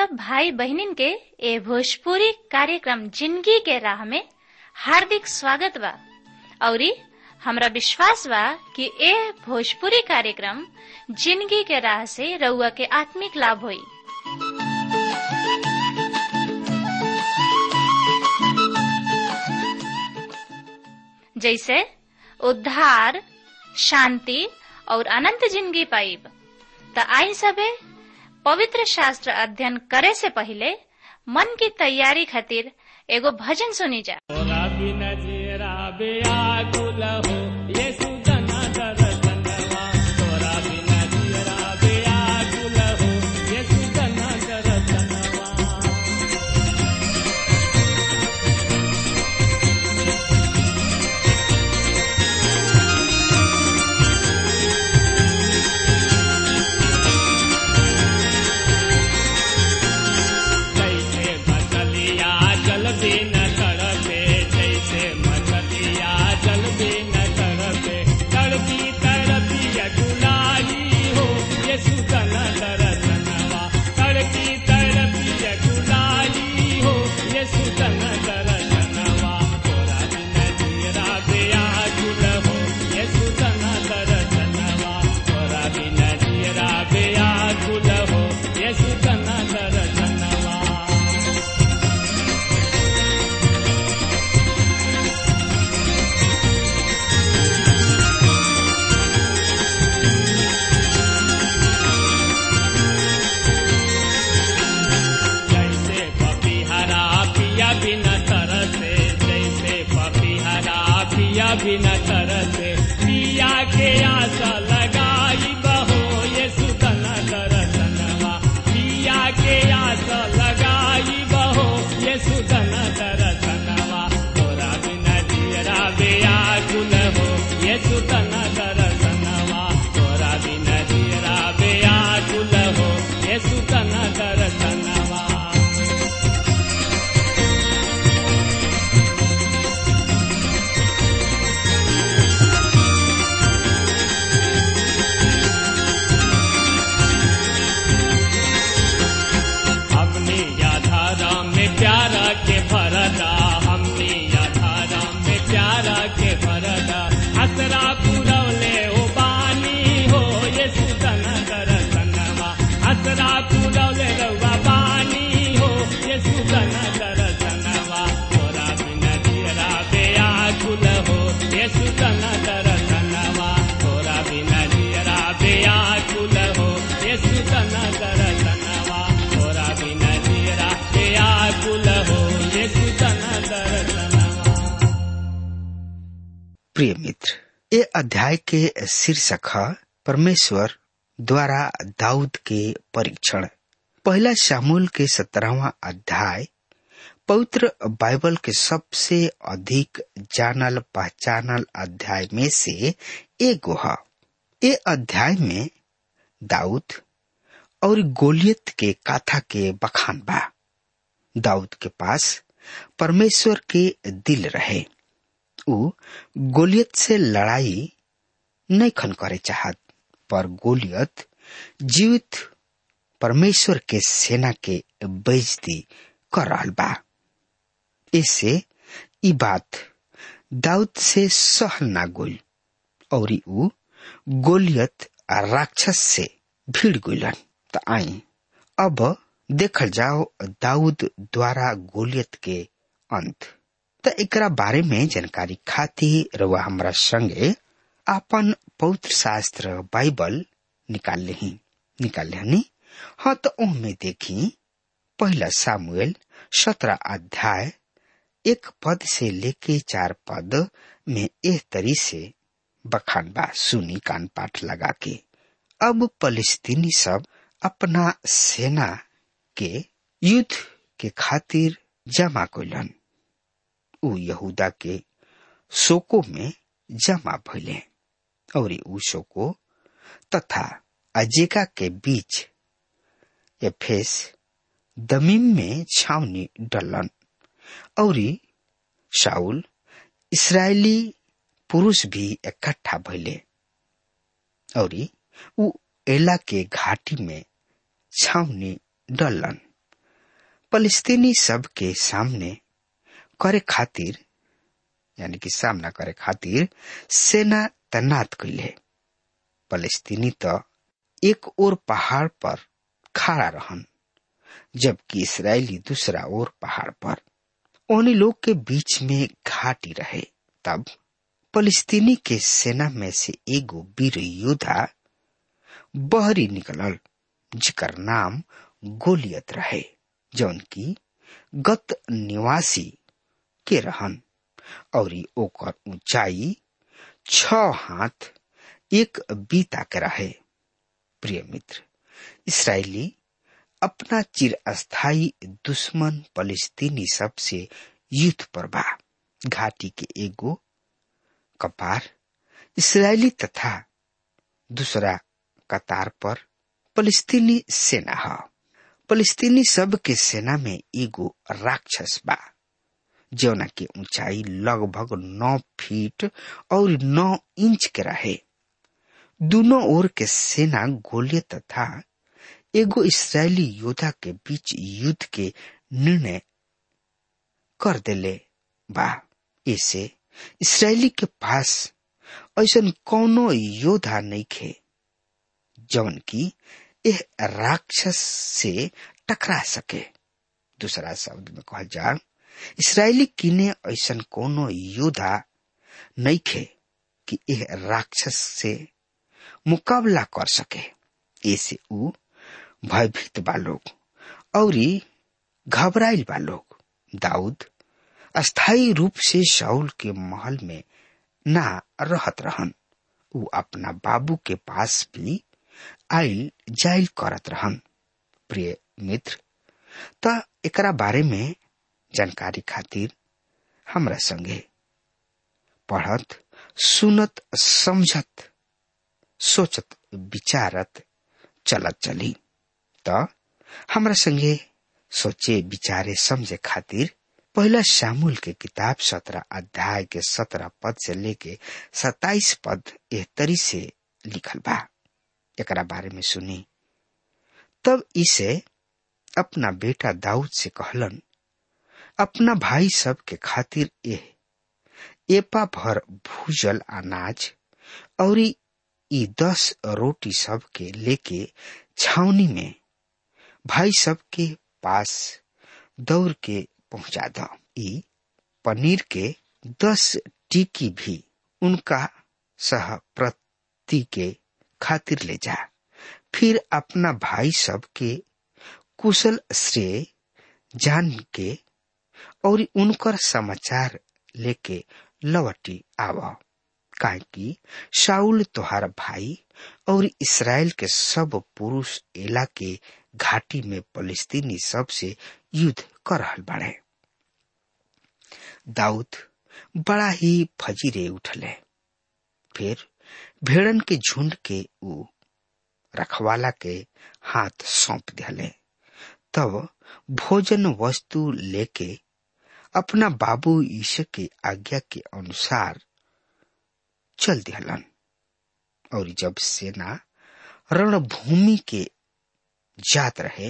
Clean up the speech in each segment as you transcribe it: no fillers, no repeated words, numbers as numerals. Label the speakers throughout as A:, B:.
A: सब भाई बहनिन के ए भोजपुरी कार्यक्रम जिंदगी के राह में हार्दिक स्वागत बा। औरी हमरा विश्वास बा कि ए भोजपुरी कार्यक्रम जिंदगी के राह से रउआ के आत्मिक लाभ होई। जैसे उद्धार, शांति और अनंत जिंदगी पाइब। त आई सबे पवित्र शास्त्र अध्ययन करे से पहले मन की तैयारी खातिर एगो भजन सुनी जा।
B: बिना तरसे पिया के आशा लगाई बहो ये सुतना दरसनवा, पिया के आशा लगाई बहो ये सुतना दरसनवा। तोरा बिना जियरा बेआकुल हो ये सुतना दरसनवा, तोरा बिना जियरा बेआकुल हो ये सुतना दरसनवा। प्यारा के भरदा हमने याधारा में प्यारा के भरदा असरा पुरवले ओ बानी हो ये सुतना दरसनवा, असरा पुरवले रउआ बानी हो ये सुतना दरसनवा। तोरा बिना जियरा बेआकुल हो ये सुतना दरसनवा, तोरा बिना जियरा बेआकुल हो ये सुतना दरसनवा, तोरा बिना जियरा बेआकुल हो ये सुतना दरसनवा।
C: प्रिय मित्र, ये अध्याय के शीर्षक है परमेश्वर द्वारा दाऊद के परीक्षण। पहला शामूल के 17वां अध्याय पवित्र बाइबल के सबसे अधिक जानल पहचानल अध्याय में से एक है। ये अध्याय में दाऊद और गोलियत के कथा के बखान बा। दाऊद के पास परमेश्वर के दिल रहे, उ गोलियत से लड़ाई नहीं खन करे चाहत, पर गोलियत जीवित परमेश्वर के सेना के बेइज्जती कर रहल बा। इससे ई बात दाऊद से सहल ना गोल और उ गोलियत राक्षस से भीड़ गइलन। त आई अब देखल जाओ दाऊद द्वारा गोलियत के अंत। त एकरा बारे में जानकारी खातिर रउआ हमरा संगे आपन पवित्र शास्त्र बाइबल निकाल लेहनी। हाँ, तो उनमें देखी पहला सामुएल 17 अध्याय 1 पद से लेके 4 पद में एह तरी से बखान बा। सुनी कान पाठ लगा के। अब फलिस्तीनी सब अपना सेना के युद्ध के खातिर जमा कइलन। उ यहूदा के सोको में जमा भइले और उ सोको तथा अजेका के बीच एफेस दमीम में छावनी डलन और शाऊल इस्राएली पुरुष भी इकट्ठा भइले और उ एला के घाटी में छावनी डलन। फलिस्तीनी सब के सामने करे खातिर यानी कि सामना करे खातिर सेना तैनात कैले। फलिस्तीनी तो एक ओर पहाड़ पर खड़ा रहन, जबकि इस्राएली दूसरा ओर पहाड़ पर। उन्हीं लोग के बीच में घाटी रहे। तब फलिस्तीनी के सेना में से एगो वीर योद्धा बहरी निकलल, जिकर नाम गोलियत रहे, जौन की गत निवासी के रहन, और ओकर ऊंचाई 6 हाथ 1 बीता के रहे। प्रिय मित्र, इस्राएली अपना चिरस्थायी दुश्मन फलिस्तीनी सब से युद्ध पर बा। घाटी के एगो कपार इस्राएली तथा दूसरा कतार पर फलिस्तीनी सेना है। फलिस्तीनी सब के सेना में एगो राक्षस बा, जौना की ऊंचाई लगभग 9 फीट और 9 इंच के रहे। दोनों ओर के सेना गोलियत तथा एगो इस्राएली योद्धा के बीच युद्ध के निर्णय कर देले बा। ऐसे इस्राएली के पास ऐसा कौनो योद्धा नहीं खे जौन की यह राक्षस से टकरा सके। दूसरा शब्द में कहा जाए, इस्राएली किने ऐसा कोनो योद्धा नहीं खे कि यह राक्षस से मुकाबला कर सके। ऐसे ऊ भयभीत बा लोग और घबराइल बा लोग। दाऊद अस्थायी रूप से शाऊल के महल में ना रहत रहन। ऊ अपना बाबू के पास भी आइल जाइल करत रहन। प्रिय मित्र, त एकरा बारे में जानकारी खातिर हमरा संगे पढ़त, सुनत, समझत, सोचत, विचारत चलत चली। त हमरा संगे सोचे, विचारे, समझे खातिर पहला शामूल के किताब 17 अध्याय के 17 पद से लेके 27 पद एह तरी से लिखल बा। एकरा बारे में सुनी। तब इसे अपना बेटा दाऊद से कहलन, अपना भाई सब के खातिर एपा भर भूजल अनाज और 10 रोटी सब के लेके छावनी में भाई सब के पास दौड़ के पहुंचा दो। पनीर के 10 टिकी भी उनका सह प्रति के खातिर ले जा। फिर अपना भाई सब के कुशल श्रेय जान के और उनकर समाचार लेके लौटी आवा, काहे कि शाऊल तोहार भाई और इस्राएल के सब पुरुष एला के घाटी में फलिस्तीनी सब से युद्ध कर रहल बाड़े। दाऊद बड़ा ही फजीरे उठले। फिर भेड़न के झुंड के ऊ रखवाला के हाथ सौंप दिले। तब भोजन वस्तु लेके अपना बाबू यीशु की आज्ञा के अनुसार चल दिहलन। और जब सेना रणभूमि के जात रहे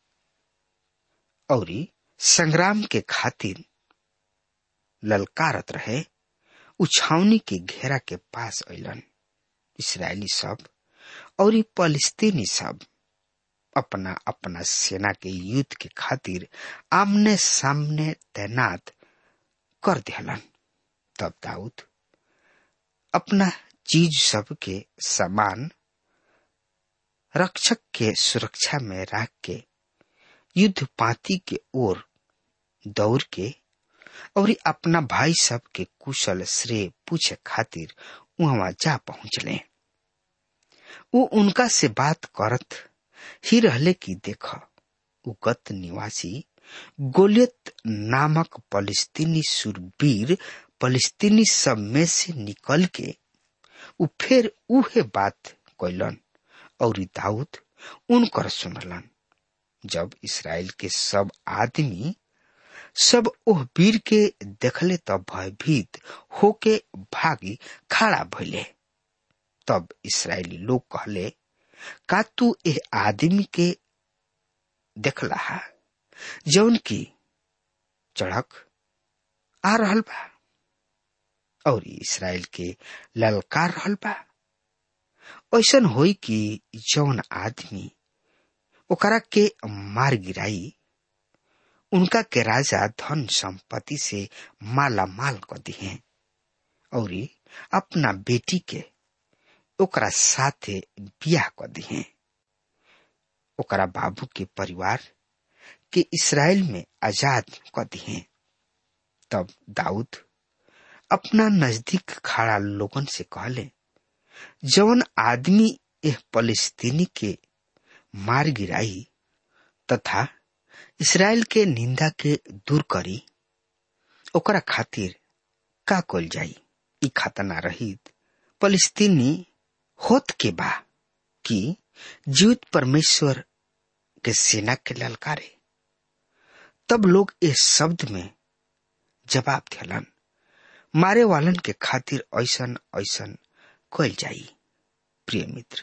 C: और संग्राम के खातिर ललकारत रहे, उछावनी के घेरा के पास अइलन। इस्राएली सब और फलिस्तीनी सब अपना अपना सेना के युद्ध के खातिर आमने सामने तैनात कर दिहलन। तब दाऊद अपना चीज सब के सामान रक्षक के सुरक्षा में रख के युद्ध पाती के ओर दौड़ के और अपना भाई सब के कुशल श्रेय पूछे खातिर वहां जा पहुंचले। वो उनका से बात करत ही रहले कि देख, उगत निवासी गोलियत नामक फलिस्तीनी शूरवीर फलिस्तीनी सब में से निकल के उ फिर उहे बात कैलन और दाऊद उनकर सुनलन। जब इस्राएल के सब आदमी सब ओह वीर के देखले तब भयभीत होके भागी खड़ा भइले। तब इस्राएली लोग कहले, का तू एह आदमी के देखला? जौन की चढ़क आ रहल बा और इसराइल के ललकार रहल बा। ऐसन होई कि जौन आदमी ओकरा के मार गिराई, उनका के राजा धन संपत्ति से माला माल कर दिए और अपना बेटी के ओकरा साथे बियाह कर दिए। ओकरा बाबू के परिवार के इसराइल में आजाद कर दिए। तब दाऊद अपना नजदीक खड़ा लोगन से कहले, जौन आदमी यह फलिस्तीनी के मार गिराई तथा इसराइल के निंदा के दूर करी, ओकरा खातिर का कल जाई? ई खतना रहित फलिस्तीनी होत के बा कि जीवित परमेश्वर के सेना के ललकारे। तब लोग इस शब्द में जवाब दिलन, मारे वालन के खातिर ऐसन ऐसन कल जाई। प्रिय मित्र,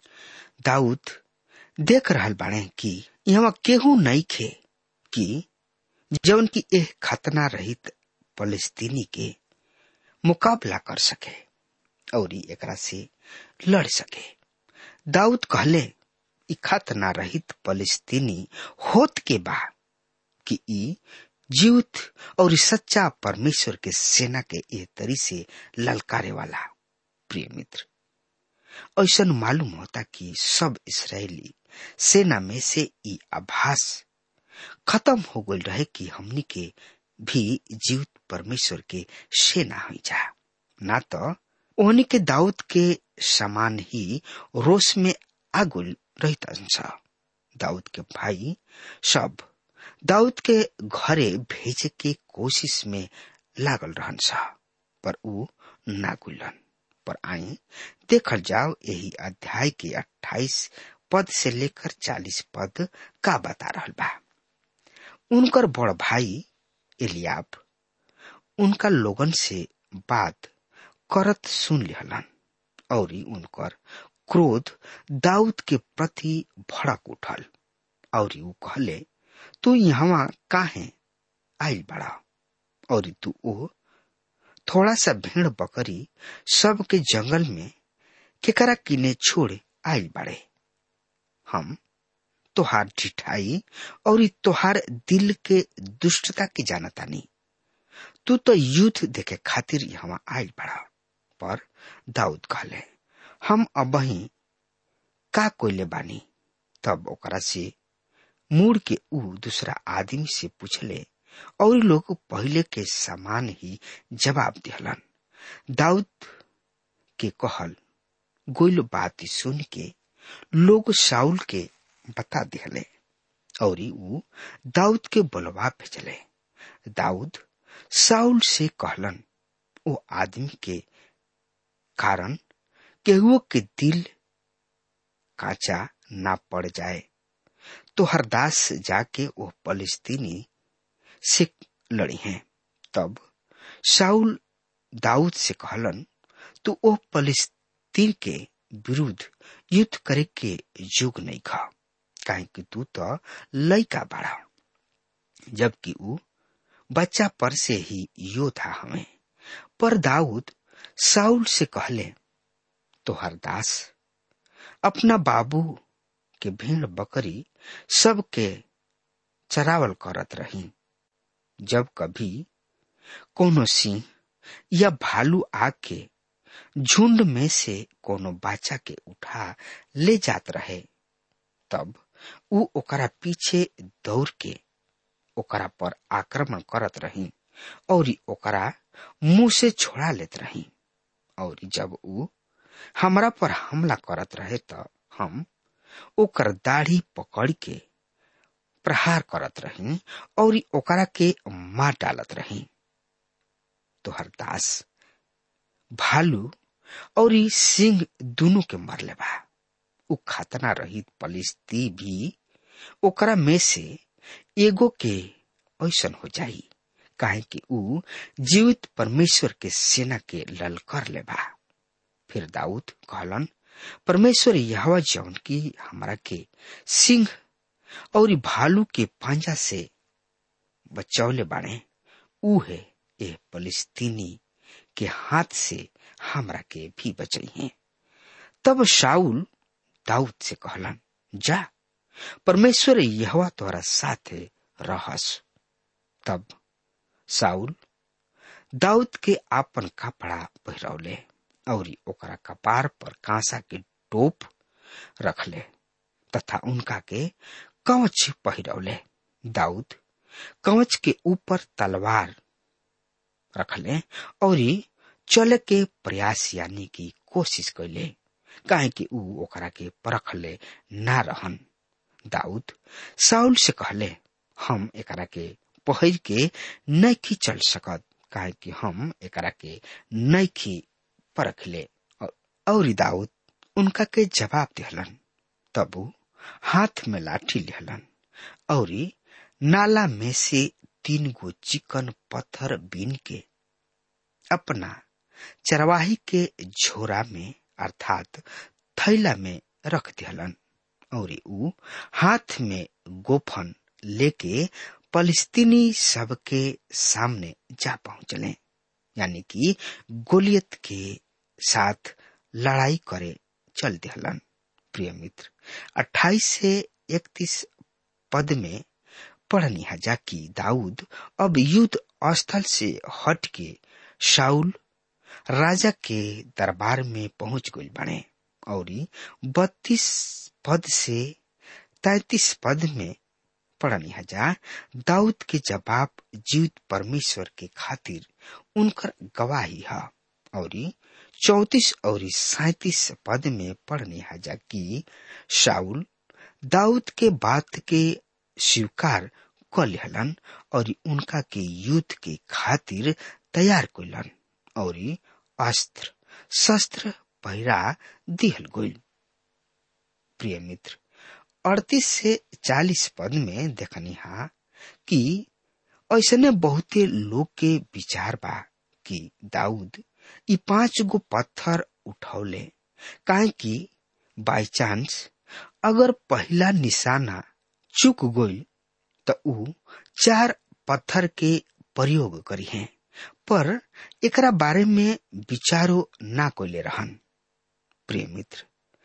C: दाऊद देख रहल बाड़े कि यहाँ केहू नहीं खे कि जौन की एह खतना रहित फलिस्तीनी के मुकाबला कर सके और एकरा से लड़ सके। दाऊद कहले, ई खतना रहित फलिस्तीनी होत के बा कि ई जीवित और सच्चा परमेश्वर के सेना के एह तरी से ललकारे वाला। प्रिय मित्र, ऐसा मालूम होता कि सब इसराइली सेना में से ई आभास खत्म हो गई रहे कि हमनी के भी जीवित परमेश्वर के सेना हो जा। ना तो ओहनी के दाऊद के समान ही रोष में आगुल रहता। दाऊद के भाई सब दाऊद के घरे भेजे के कोशिश में लागल रहन सा, पर ऊ ना गुलन। पर आई देखल जाओ यही अध्याय के 28 पद से लेकर 40 पद का बता रहल बा। उनकर बड़ भाई एलियाब उनका लोगन से बात करत सुन लिहलन और उनकर क्रोध दाऊद के प्रति भड़क उठल और ऊ कहले, तू यहाँ काहे आइल बड़ा और तू ओ थोड़ा सा भेड़ बकरी सब के जंगल में केकरा किने छोड़ आइल बड़े। हम तोहार ढिठाई और तोहार दिल के दुष्टता की जानतानी। तू तो युद्ध देखे खातिर यहाँ आइल बड़ा। पर दाऊद कहले, हम अबही का कोइले बानी। तब ओकरा से मुड़ के ऊ दूसरा आदमी से पूछले और लोग पहले के समान ही जवाब दिहलन। दाऊद के कहल गोइल बात सुन के लोग शाऊल के बता दिहले और ऊ दाऊद के बुलवा भेजले। दाऊद शाऊल से कहलन, ओ आदमी के कारण केहुओ के दिल काचा ना पड़ जाए तो हरदास जाके वो फलिस्तीनी से लड़ी हैं। तब शाऊल दाऊद से कहलन, तू ओ फलिस्तीन के विरुद्ध युद्ध करे के युग नहीं खा, काहे कि तू तो लइका बड़ा, जबकि ऊ बच्चा पर से ही योद्धा हमें। पर दाऊद शाऊल से कहले, तो हरदास अपना बाबू के भेड़ बकरी सब के चरावल करत रही। जब कभी कोनो सिंह या भालू आके झुंड में से कोनो बाचा के उठा ले जात रहे, तब ऊ ओकरा पीछे दौड़ के ओकरा पर आक्रमण करत रही और ओकरा मुंह से छोड़ा लेत रही। और जब ऊ हमरा पर हमला करत रहे तो हम ओकर दाढ़ी पकड़ के प्रहार करत रही और ओकरा के मार डालत रही। तो हरदास भालू और सिंह दोनों के मरले बा। ऊ खतना रहित फलिस्ती भी ओकरा में से एगो के ऐसन हो जाई, काहे कि ऊ जीवित परमेश्वर के सेना के ललकार ले बा। फिर दाऊद कहलन, परमेश्वर यहोवा जौन की हमरा के सिंह और भालू के पंजा से बचौले बाड़े, उहे ए फलिस्तीनी के हाथ से हमरा के भी बचई है। तब शाऊल दाऊद से कहलन, जा, परमेश्वर यहोवा तोरा साथे रहस। तब शाऊल दाऊद के आपन कपड़ा पहिरौले और ओकरा कपार पर कांसा के टोप रखले तथा उनका के कवच पहिरौले। दाऊद कवच के ऊपर तलवार रखले और चले के प्रयास यानी की कोशिश कैले, काहे कि ऊ ओकरा के परखले ना रहन। दाऊद शाऊल से कहले, हम एकरा के पहिर के नइखी चल सकत, काहे कि हम एकरा के नइखी परखले। और दाऊद उनका के जवाब दिहलन। तब ऊ हाथ में लाठी लिहलन और नाला में से 3 गो चिकन पत्थर बीन के अपना चरवाही के झोरा में अर्थात थैला में रख दिहलन और ऊ हाथ में गोफन लेके फलिस्तीनी सब के सामने जा पहुंचले, यानी कि गोलियत के साथ लड़ाई करे चल दिहलन। प्रिय मित्र, 28 से 31 पद में पढ़नी है जा कि दाऊद अब युद्ध स्थल से हट के शाऊल राजा के दरबार में पहुंच गई बने और 32 पद से 33 पद में पढ़नी है जा दाऊद के जवाब जीवित परमेश्वर के खातिर उनकर गवाही है। और 34 और 37 पद में पढ़नी है जा कि शाऊल दाऊद के बात के स्वीकार कर लेहलन और उनका के युद्ध के खातिर तैयार कइलन और अस्त्र शस्त्र पहिरा दिहल गइल। प्रिय मित्र, 38 से 40 पद में देखनी हा कि ऐसने बहुते लोग के विचार बा कि दाऊद ई 5 गो पत्थर उठौले, काहे कि बाई चांस अगर पहला निशाना चूक गई तो ऊ 4 पत्थर के प्रयोग करी हैं, पर एकरा बारे में विचारो ना कोले रहन। प्रिय मित्र,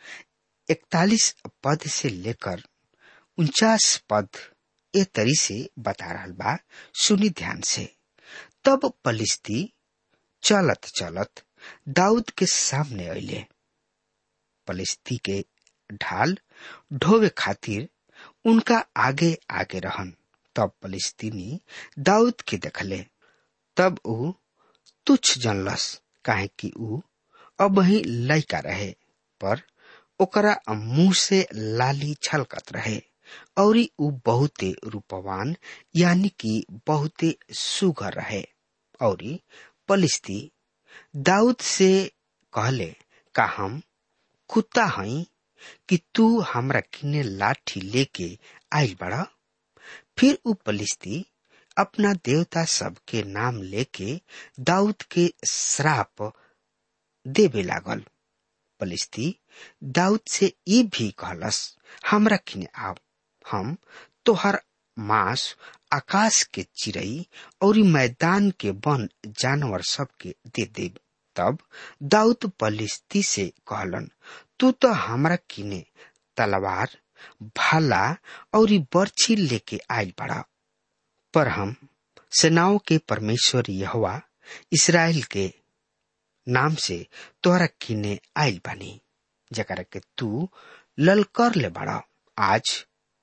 C: 41 पद से लेकर 49 पद ए तरी से बता रहल बा, सुनी ध्यान से। तब फलिस्ती चलत चलत दाऊद के सामने अइले। फलिस्ती के ढाल ढोवे खातिर उनका आगे आगे रहन। तब फलिस्तीनी दाऊद के देखले, तब ऊ तुच्छ जनलस, काहे कि ऊ अब ही लइका रहे, पर ओकरा मुंह से लाली छलकत रहे और ऊ बहुते रूपवान यानी कि बहुते सुघर रहे। और फलिस्ती दाऊद से कहले, का हम कुत्ता हई कि तू हमरा किने लाठी लेके आइल बड़ा? फिर ऊ फलिस्ती अपना देवता सब के नाम लेके दाऊद के श्राप देवे लागल। फलिस्ती दाऊद से ये भी कहलस, हमरा किने आओ, हम तोहर मांस आकाश के चिड़ई और मैदान के वन जानवर सब के दे देब। तब दाऊद फलिस्ती से कहलन, तू तो हमरा किने तलवार भाला और बर्छी लेके आइल बड़ा, पर हम सेनाओं के परमेश्वर यहोवा इस्राएल के नाम से तोहरा किने आइल बानी, जकरा के तू ललकर ले बड़ा। आज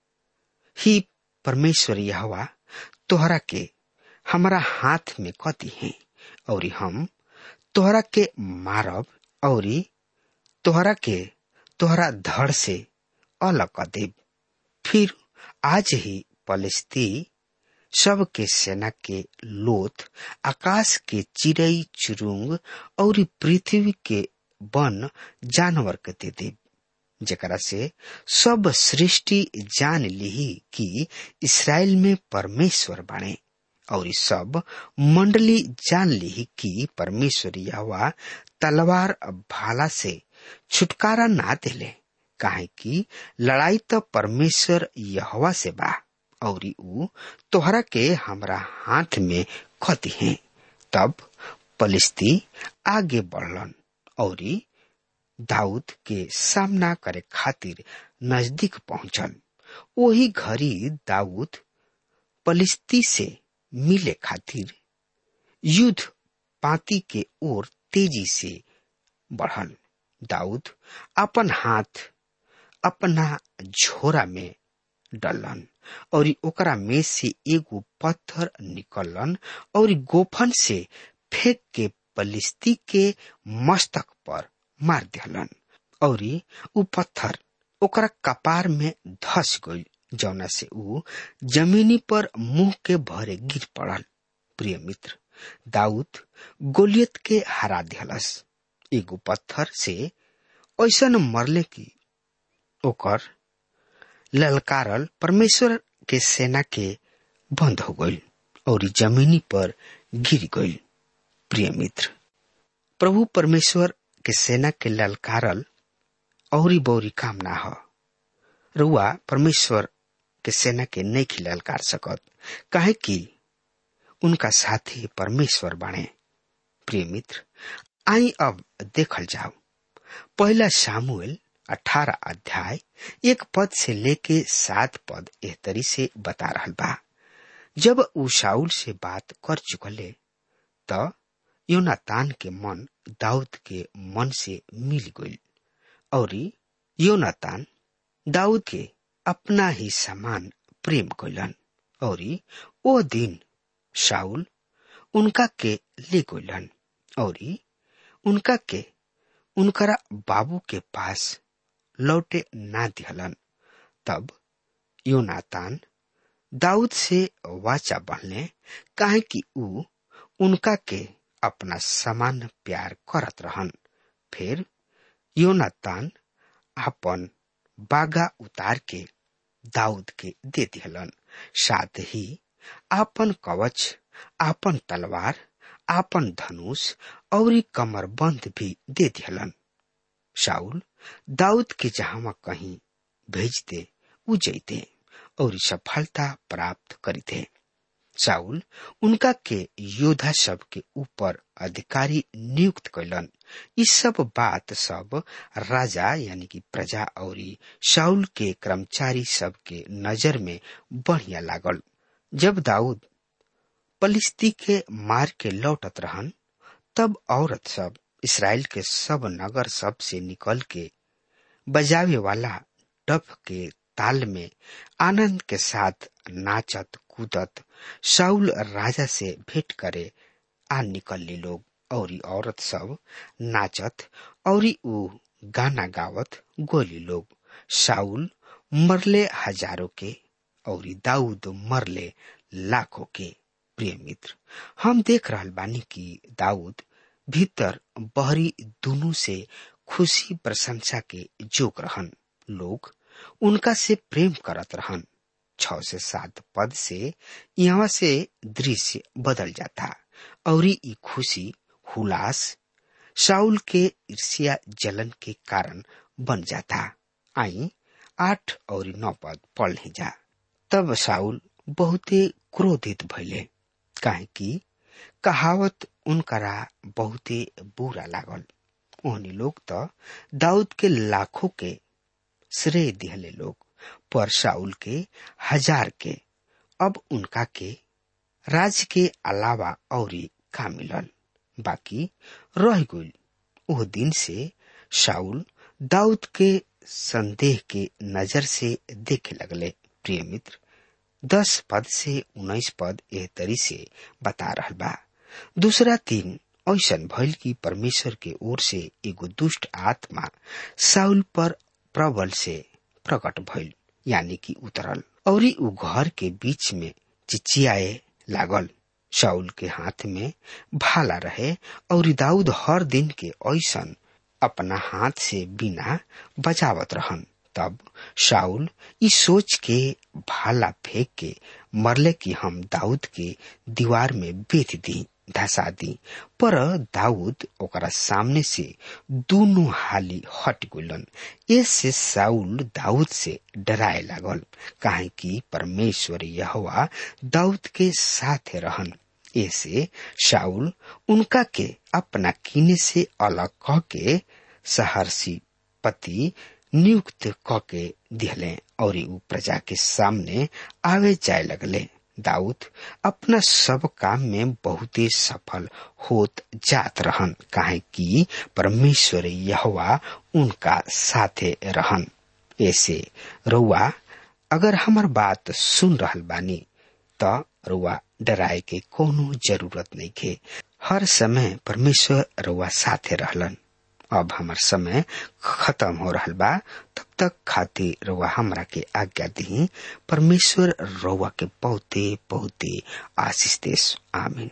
C: ही परमेश्वर यहोवा तोहरा के हमारा हाथ में कती है और हम तोहरा के मारब और तोहरा के तोहरा धड़ से अलग कर देब। फिर आज ही फलिस्ती सब के सेना के लोथ आकाश के चिड़ई चुरुंग और पृथ्वी के वन जानवर के दे देब, जेकरा से सब सृष्टि जान ली कि इस्राएल में परमेश्वर बाणे और सब मंडली जान ली कि परमेश्वर यहोवा तलवार भाला से छुटकारा ना देले, काहे कि लड़ाई तो परमेश्वर यहोवा से बा और ऊ तोहरा के हमरा हाथ में खती है। तब पलिस्ती आगे बढ़लन और दाऊद के सामना करे खातिर नजदीक पहुंचल। वही घड़ी दाऊद पलिस्ती से मिले खातिर युद्ध पाती के ओर तेजी से बढ़ल। दाऊद अपन हाथ अपना झोरा में डलन और ओकरा में से एगो पत्थर निकलन और गोफन से फेंक के पलिस्ती के मस्तक पर मार दिहलन और उ पत्थर ओकरा कपार में धस गई, जौना से उ जमीनी पर मुंह के भरे गिर पड़ल। प्रिय मित्र, दाऊद गोलियत के हरा दिहलस। एगो पत्थर से ऐसन मरले कि ओकर ललकारल परमेश्वर के सेना के बंद हो गई और जमीनी पर गिर गई। प्रिय मित्र, प्रभु परमेश्वर के सेना के ललकारल औरी बौरी काम ना हो। रउआ परमेश्वर के सेना के नहीं की ललकार सकत, काहे कि उनका साथी परमेश्वर बने। प्रिय मित्र, आई अब देखल जाओ पहला शामुएल 18 अध्याय 1 पद से लेके 7 पद एह तरी से बता रहल बा। जब ऊ शाऊल से बात कर चुकले त योनातान के मन दाऊद के मन से मिल गई और योनातान दाऊद के अपना ही समान प्रेम कइलन और ओ दिन शाऊल उनका के ले गइलन और उनका के उनकरा बाबू के पास लौटे ना दिहलन। तब योनातान दाऊद से वाचा बहले, काहे कि ऊ उनका के अपना समान प्यार करत रहन। फिर योनातान अपन बागा उतार के दाऊद के दे दिहलन, साथ ही आपन कवच, आपन तलवार, आपन धनुष और कमरबंद भी दे दिहलन। शाऊल दाऊद के जहां कहीं भेजते उ जैते और सफलता प्राप्त करते। शाऊल उनका के योद्धा सब के ऊपर अधिकारी नियुक्त कैलन। इस सब बात सब राजा यानी कि प्रजा और शाऊल के कर्मचारी सब के नजर में बढ़िया लागल। जब दाऊद पलिस्ती के मार के लौटत रहन, तब औरत सब इसराइल के सब नगर सब से निकल के बजावे वाला डफ के ताल में आनंद के साथ नाचत कूदत शाऊल राजा से भेंट करे आ निकलली लोग। और औरत सब नाचत और ऊ गाना गावत गोली लोग। शाऊल मरले हजारों के और दाऊद मरले लाखों के। प्रिय मित्र, हम देख रहल बानी कि दाऊद भीतर बहरी दोनों से खुशी प्रशंसा के जोग रहन। लोग उनका से प्रेम करत रहन। 6 से 7 पद से यहाँ से दृश्य बदल जाता और ई खुशी हुलास शाऊल के ईर्ष्या जलन के कारण बन जाता। आई 8 और 9 पद पढ़ ही जा। तब शाऊल बहुते क्रोधित भइले, काहे कि कहावत उनकरा बहुते बुरा लागल। ओहनी लोग तो दाऊद के लाखों के श्रेय दिहले लोग, पर शाऊल के 1000 के। अब उनका के राज के अलावा और का मिलल बाकी रह गइल। ओह दिन से शाऊल दाऊद के संदेह के नजर से देखे लगले। प्रिय मित्र, 10 पद से 19 पद एह तरी से बता रहल बा। दूसरा दिन ऐसन भइल कि परमेश्वर के ओर से एगो दुष्ट आत्मा शाऊल पर प्रबल से प्रकट भइल, यानी कि उतरल और ऊ घर के बीच में चिचियाए लागल। शाऊल के हाथ में भाला रहे और दाऊद हर दिन के ऐसन अपना हाथ से बिना बचावत रहन। तब शाऊल इस सोच के भाला फेंक के मरले कि हम दाऊद के दीवार में बेच दी, धसा दी। पर दाऊद ओकरा सामने से दोनों हाली हट गलन। ऐसे साउल दाऊद से डराए लागल, काहे कि परमेश्वर यहोवा दाऊद के साथ रहन। ऐसे शाऊल उनका के अपना कीने से अलग क के सहर्षी पति नियुक्त क के दिहले और उ प्रजा के सामने आवे जाए लगले। दाऊद अपना सब काम में बहुत ही सफल होत जात रहन, काहे कि परमेश्वर यहोवा उनका साथे रहन। ऐसे रउआ अगर हमार बात सुन रहल बानी त रउआ डराए के कोनो जरूरत नहीं के। हर समय परमेश्वर रउआ साथे रहलन। अब हमार समय खत्म हो रहल बा, तब तक खातिर रउआ हमरा के आज्ञा दी। परमेश्वर रउआ के बहुते बहुते आशीष देस। आमीन।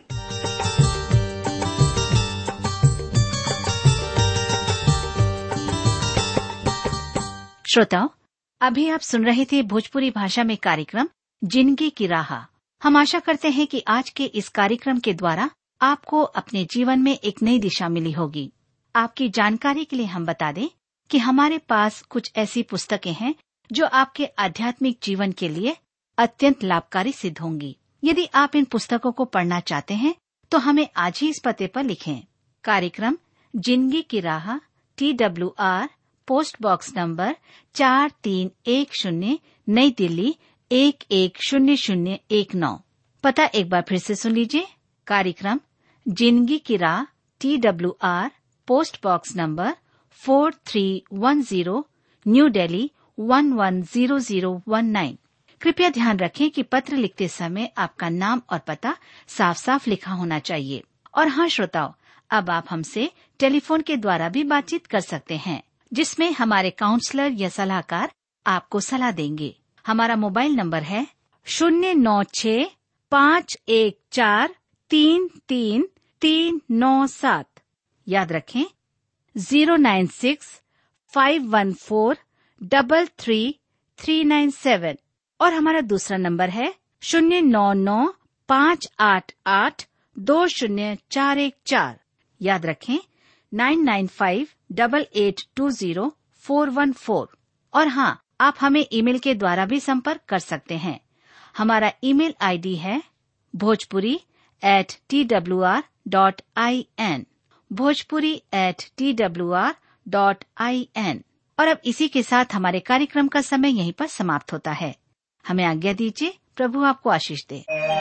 D: श्रोताओ, अभी आप सुन रहे थे भोजपुरी भाषा में कार्यक्रम जिंदगी की राह। हम आशा करते हैं कि आज के इस कार्यक्रम के द्वारा आपको अपने जीवन में एक नई दिशा मिली होगी। आपकी जानकारी के लिए हम बता दें कि हमारे पास कुछ ऐसी पुस्तकें हैं जो आपके आध्यात्मिक जीवन के लिए अत्यंत लाभकारी सिद्ध होंगी। यदि आप इन पुस्तकों को पढ़ना चाहते हैं तो हमें आज ही इस पते पर लिखें। कार्यक्रम जिंदगी की राह, TWR, पोस्ट बॉक्स नंबर 4310, नई दिल्ली 110019। पता एक बार फिर से सुन लीजिए। कार्यक्रम जिंदगी की राह, TWR, post box number 4310, New Delhi 110019। कृपया ध्यान रखें कि पत्र लिखते समय आपका नाम और पता साफ साफ लिखा होना चाहिए। और हाँ श्रोताओ, अब आप हमसे टेलीफोन के द्वारा भी बातचीत कर सकते हैं, जिसमें हमारे काउंसलर या सलाहकार आपको सलाह देंगे। हमारा मोबाइल नंबर है 09651433397। याद रखें 09651433397। और हमारा दूसरा नंबर है 09958820414। याद रखें 9958820414। और हाँ, आप हमें ईमेल के द्वारा भी संपर्क कर सकते हैं। हमारा ईमेल आईडी है bhojpuri@twr.in, bhojpuri@twr.in। और अब इसी के साथ हमारे कार्यक्रम का समय यहीं पर समाप्त होता है। हमें आज्ञा दीजिए। प्रभु आपको आशीष दे।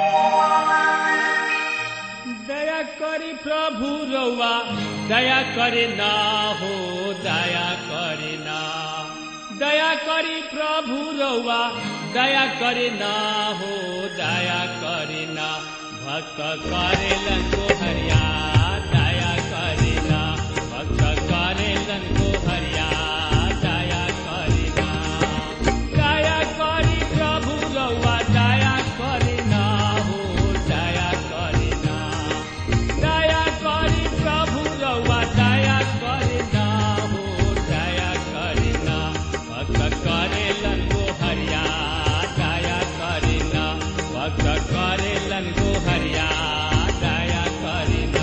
B: दया करी प्रभु रउआ, दया करे ना हो, दया करे ना। दया करी प्रभु रउआ, दया करे ना हो, दया करे ना। भक्त करेलन को हरिया, दया करे ना। भक्त करेलन को हरिया, दया करे ना। दया करी प्रभु रउआ, दया करे ना हो, दया करे ना। दया करी प्रभु रउआ, दया करे ना हो, दया करे ना। भक्त करेलन को हरिया, दया करे ना। भक्त करेलन को हरिया, दया करे ना।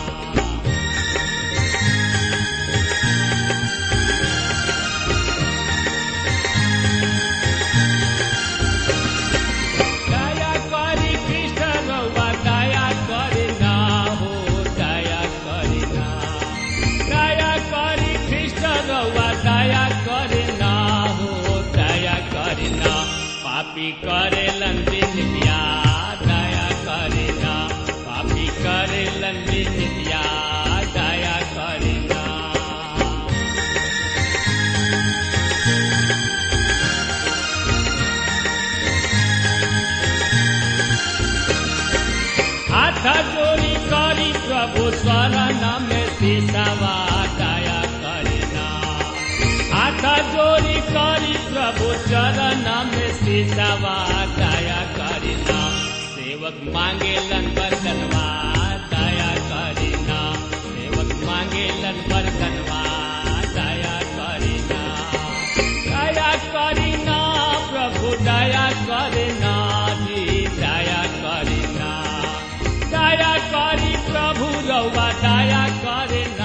B: दया करी कृष्ण रउआ, दया करे ना हो, दया करे ना। दया करी कृष्ण रउआ, दया करे ना हो, दया करे ना। पापी करेलन बिनतिया, दया करे ना। पापी करेलन बिनतिया, दया करे ना। हाथ जोड़ी करी प्रभु शरण में सिसवा, दया करे ना। हाथ जोड़ी करी प्रभु चरण में सिसवा, दया करे ना। सेवक मांगेलन बरतनवा, दया करे ना। सेवक मांगेलन बरतनवा, दया करे ना। दया करे ना प्रभु, दया करे ना जी, दया करे ना। दया करी रउआ दया करे